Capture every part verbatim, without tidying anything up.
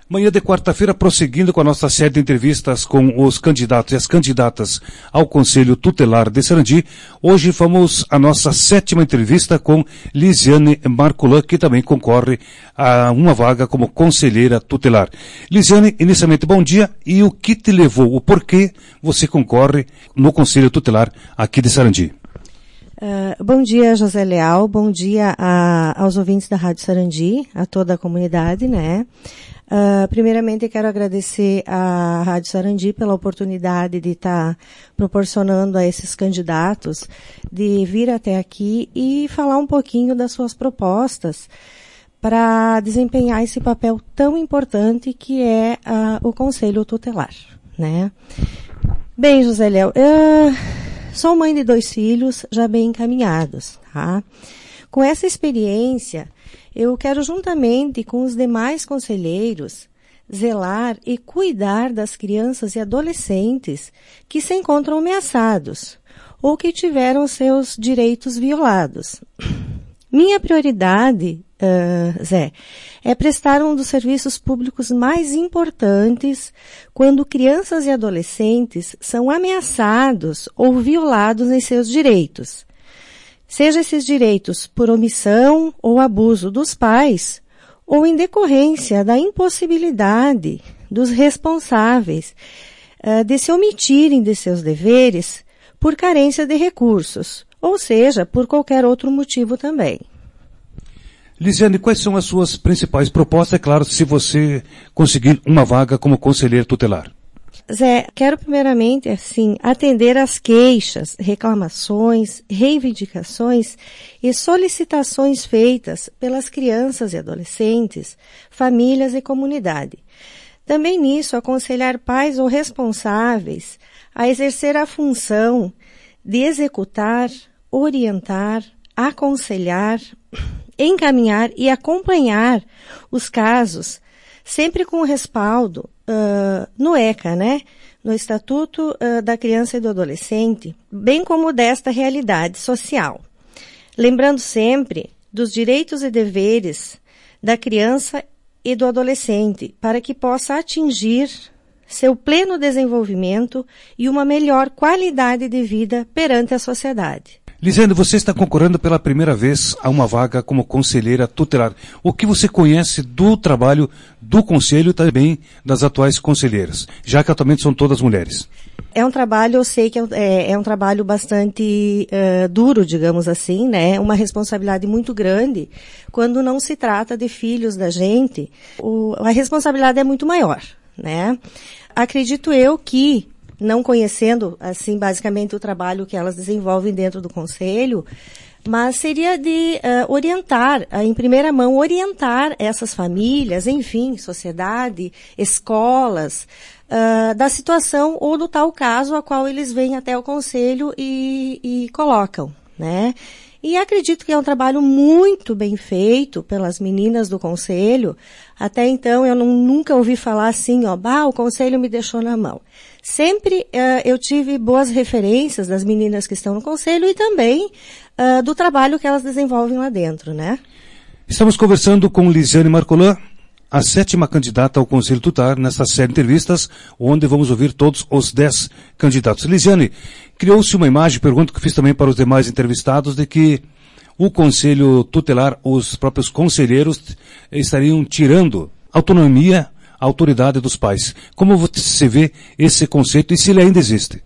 Manhã de quarta-feira, prosseguindo com a nossa série de entrevistas com os candidatos e as candidatas ao Conselho Tutelar de Sarandi, hoje vamos à nossa sétima entrevista com Lisiane Marcolin, que também concorre a uma vaga como conselheira tutelar. Lisiane, inicialmente, bom dia, e o que te levou, o porquê você concorre no Conselho Tutelar aqui de Sarandi? Uh, bom dia, José Leal, bom dia a, aos ouvintes da Rádio Sarandi, a toda a comunidade, né? Uh, primeiramente, eu quero agradecer à Rádio Sarandi pela oportunidade de estar tá proporcionando a esses candidatos de vir até aqui e falar um pouquinho das suas propostas para desempenhar esse papel tão importante que é uh, o Conselho Tutelar, né? Bem, José Léo, uh, sou mãe de dois filhos já bem encaminhados, tá? Com essa experiência, eu quero, juntamente com os demais conselheiros, zelar e cuidar das crianças e adolescentes que se encontram ameaçados ou que tiveram seus direitos violados. Minha prioridade, uh, Zé, é prestar um dos serviços públicos mais importantes quando crianças e adolescentes são ameaçados ou violados em seus direitos. Seja esses direitos por omissão ou abuso dos pais, ou em decorrência da impossibilidade dos responsáveis uh, de se omitirem de seus deveres por carência de recursos, ou seja, por qualquer outro motivo também. Lisiane, quais são as suas principais propostas, é claro, se você conseguir uma vaga como conselheiro tutelar? Zé, quero primeiramente, assim, atender às queixas, reclamações, reivindicações e solicitações feitas pelas crianças e adolescentes, famílias e comunidade. Também nisso, aconselhar pais ou responsáveis a exercer a função de executar, orientar, aconselhar, encaminhar e acompanhar os casos, sempre com respaldo Uh, no ECA, né? No Estatuto uh, da Criança e do Adolescente, bem como desta realidade social. Lembrando sempre dos direitos e deveres da criança e do adolescente, para que possa atingir seu pleno desenvolvimento e uma melhor qualidade de vida perante a sociedade. Lisiane, você está concorrendo pela primeira vez a uma vaga como conselheira tutelar. O que você conhece do trabalho do conselho e também das atuais conselheiras, já que atualmente são todas mulheres? É um trabalho, eu sei que é, é um trabalho bastante uh, duro, digamos assim, né? Uma responsabilidade muito grande. Quando não se trata de filhos da gente, o, a responsabilidade é muito maior, né? Acredito eu que, não conhecendo, assim, basicamente o trabalho que elas desenvolvem dentro do conselho, mas seria de uh, orientar, uh, em primeira mão, orientar essas famílias, enfim, sociedade, escolas, uh, da situação ou do tal caso a qual eles vêm até o conselho e, e colocam, né? E acredito que é um trabalho muito bem feito pelas meninas do conselho. Até então eu não, nunca ouvi falar assim, ó, bah, o conselho me deixou na mão. Sempre uh, eu tive boas referências das meninas que estão no conselho e também uh, do trabalho que elas desenvolvem lá dentro, né? Estamos conversando com Lisiane Marcolin, a sétima candidata ao Conselho Tutelar nesta série de entrevistas, onde vamos ouvir todos os dez candidatos. Lisiane, criou-se uma imagem, pergunta que fiz também para os demais entrevistados, de que o Conselho Tutelar, os próprios conselheiros, estariam tirando autonomia, autoridade dos pais. Como você vê esse conceito e se ele ainda existe?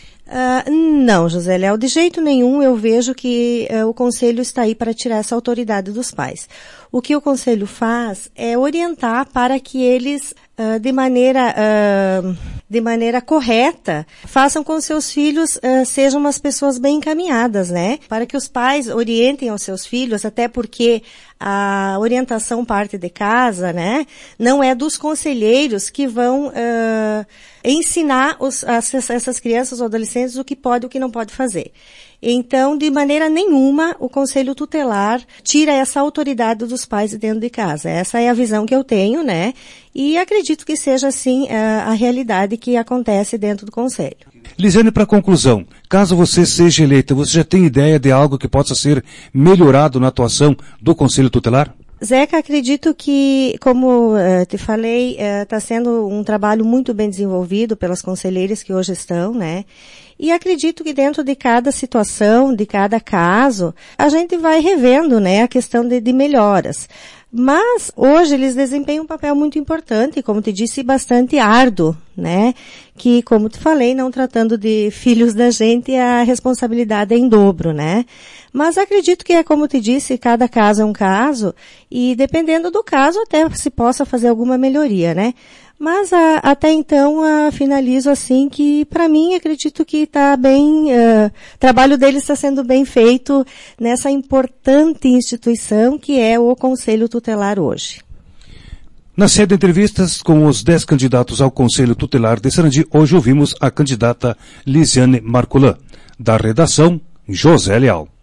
Uh, não, José Léo, de jeito nenhum eu vejo que uh, o Conselho está aí para tirar essa autoridade dos pais. O que o Conselho faz é orientar para que eles, uh, de maneira, uh, de maneira correta, façam com que seus filhos uh, sejam umas pessoas bem encaminhadas, né? Para que os pais orientem aos seus filhos, até porque a orientação parte de casa, né? Não é dos conselheiros que vão uh, ensinar os, as, essas crianças ou adolescentes o que pode e o que não pode fazer. Então, de maneira nenhuma, o Conselho Tutelar tira essa autoridade dos pais dentro de casa. Essa é a visão que eu tenho, né? E acredito que seja, assim, a, a realidade que acontece dentro do Conselho. Lisiane, para conclusão, caso você seja eleita, você já tem ideia de algo que possa ser melhorado na atuação do Conselho Tutelar? Zeca, acredito que, como uh, te falei, está uh, sendo um trabalho muito bem desenvolvido pelas conselheiras que hoje estão, né? E acredito que dentro de cada situação, de cada caso, a gente vai revendo, né, a questão de, de melhoras. Mas, hoje, eles desempenham um papel muito importante, como te disse, bastante árduo, né? Que, como te falei, não tratando de filhos da gente, a responsabilidade é em dobro, né? Mas acredito que é como te disse, cada caso é um caso, e dependendo do caso, até se possa fazer alguma melhoria, né? Mas a, até então a, finalizo assim que, para mim, acredito que está bem, uh, o trabalho deles está sendo bem feito nessa importante instituição que é o Conselho Tutelar hoje. Na série de entrevistas com os dez candidatos ao Conselho Tutelar de Sarandi, hoje ouvimos a candidata Lisiane Marcolan, da redação José Leal.